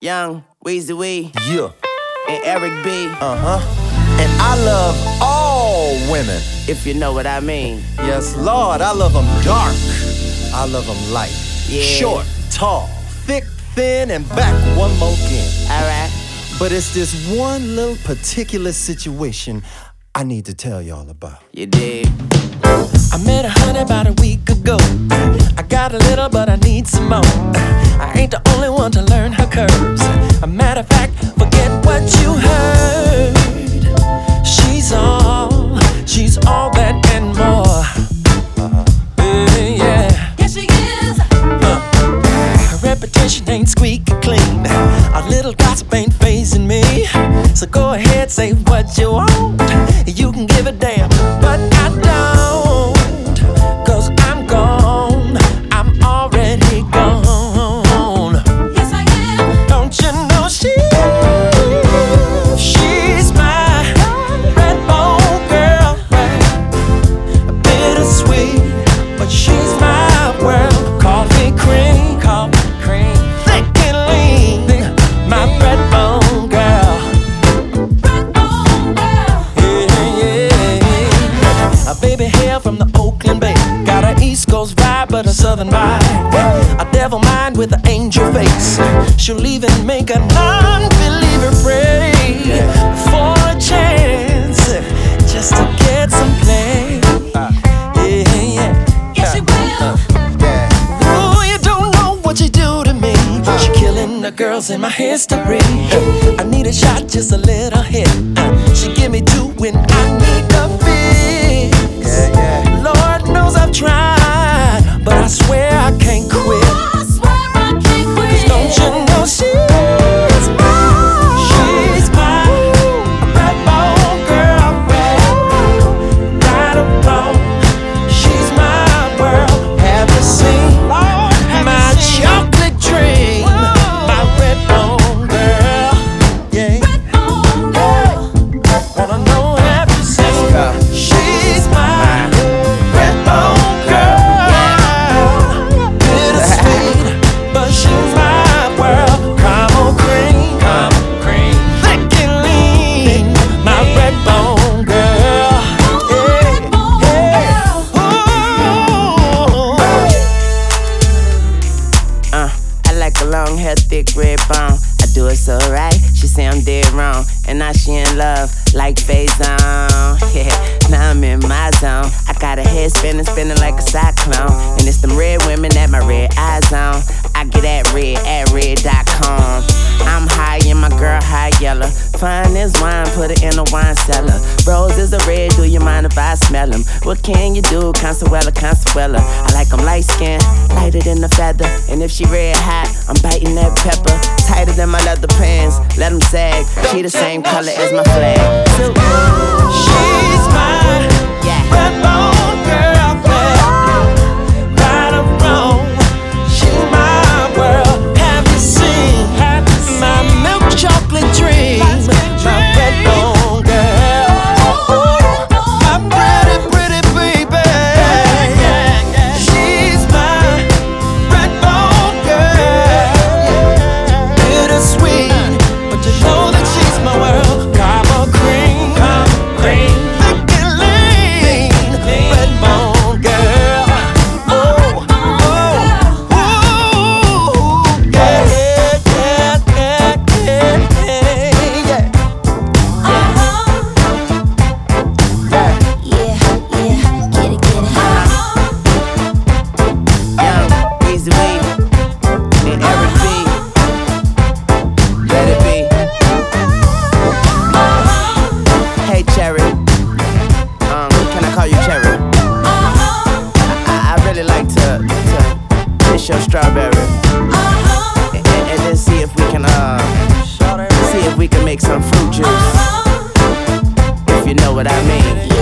Young, Weezy Wee, Yeah. and Eric B. And I love all women. If you know what I mean. Yes, Lord, I love them dark. I love them light. Yeah. Short, tall, thick, thin, and back one more again. Alright. But it's this one little particular situation I need to tell y'all about. You dig? I met a honey about a week ago. I got a little, but I need some more. I ain't the only one to learn her curves. A matter of fact, forget what you heard. She's all that and more. Yeah. Yes, she is. Her reputation ain't squeaky clean. A little gossip ain't fazing me. So go ahead, say what you want. You can give a damn, but I don't. 'Cause I'm gone. I'm already gone. Yes, I am. Don't you know she's my red bone girl. Bittersweet, but she's my world. Coffee cream, thick and lean. My red bone girl. Red bone girl. Yeah. A baby hail from the Oakland Bay. Got an East Coast vibe, but a Southern vibe. A devil mind with an angel face. She'll even make a non-believer pray for a chance just to get some play. Yeah. Yes, she will. Ooh, you don't know what you do to me. She killing the girls in my history. I need a shot, just a little hit. She give me two when I need a fix. Lord knows I've tried, but I swear I can't quit. I swear I can't quit. 'Cause don't you know she's my red bone girl. Right or wrong, she's my world. Have you seen my chocolate dream? My red bone girl. Yeah. Red bone girl. Wanna know, have you seen? She's my red bone girl. Bittersweet, but she's my world. Caramel cream, thick and lean. My red bone girl. Red bone girl. Ooh. I like a long hair, thick red bone. I do it so right, she say I'm dead wrong. And now she in love, like phase on. Yeah, now I'm in my zone. I got her head spinning like a cyclone. And it's them red women that my red eyes on. I get at red.com. I'm high and my girl high yellow. Fine as wine, put it in a wine cellar. Roses are red, do you mind if I smell them? What can you do, Consuela? I like them light skin, lighter than a feather. And if she red hot, I'm biting that pepper. Tighter than my leather pants, let them sag. She the same color as my flag. So, She's my red bone girl. Right or wrong, she's my world. Have you seen my milk chocolate dream? My red bone girl. My pretty baby. She's my red bone girl. Bittersweet, but you know that she's my world. Caramel cream, thick and lean. Red bone girl. Oh, yeah. Young, Weezy Wee, and Eric B. Let it be. Hey Cherry, can I call you Cherry? I really like to kiss your strawberry and then see if we can make some fruit juice. If you know what I mean.